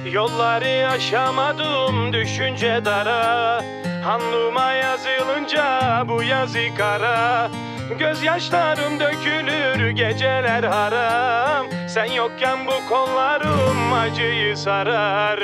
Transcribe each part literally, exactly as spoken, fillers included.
Yolları aşamadım düşünce dara, alnıma yazılınca bu yazı kara. Gözyaşlarım dökülür geceler haram, sen yokken bu kollarım acıyı sarar.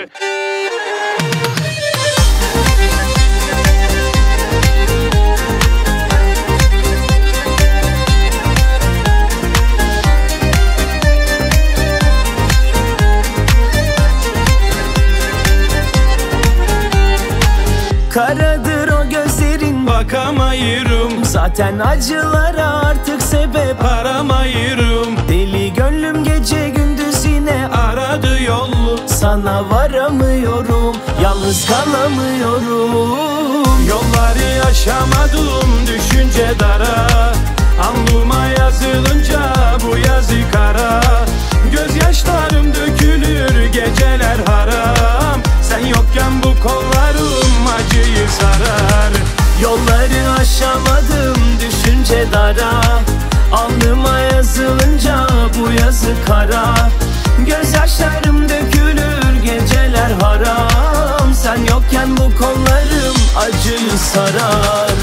Karadır o gözlerin, bakamayırım. zaten acılara artık sebep aramayırım. Deli gönlüm gece gündüz yine Aradı yolu, sana varamıyorum, yalnız kalamıyorum. yolları aşamadım düşünce dara, alnıma yazılınca bu yazı kara. Gözyaşlarım dökülür geceler haram, sen yokken bu kollarım acıyı sarar. Yolları aşamadım düşünce dara, alnıma yazılınca bu yazı kara. Gözyaşlarım dökülür geceler haram, sen yokken bu kollarım acıyı sarar.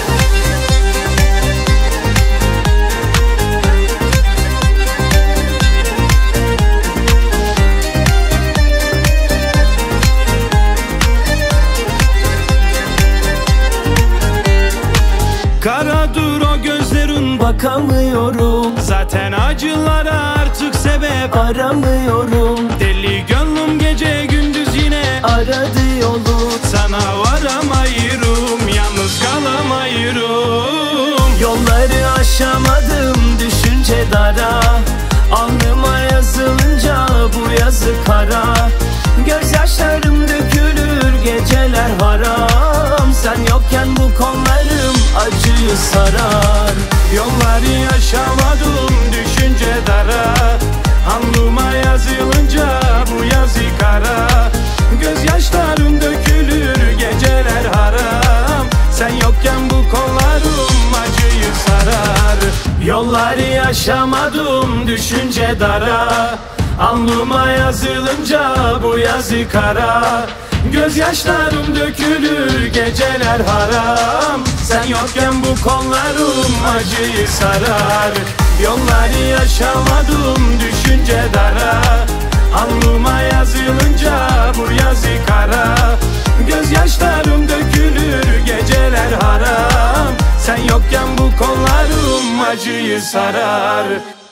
Karadır o gözlerin, bakamıyorum, zaten acılara artık sebep aramıyorum. Deli gönlüm gece gündüz yine Aradı yolu, sana varamayırım, yalnız kalamayırım. yolları aşamadım düşünce dara, alnıma yazılınca bu yazı kara. Gözyaşlarım dökülür geceler haram, sen yokken bu kollarım acıyı sarar. Yolları aşamadım düşünce dara, alnıma yazılınca bu yazı kara. Gözyaşlarım dökülür geceler haram, sen yokken bu kollarım acıyı sarar. Yolları aşamadım düşünce dara, alnıma yazılınca bu yazı kara. Gözyaşlarım dökülür geceler haram, sen yokken bu kollarım acıyı sarar. Yolları yaşamadım düşünce dara, alnıma yazılınca bu yazı kara. Gözyaşlarım dökülür geceler haram, sen yokken bu kollarım acıyı sarar.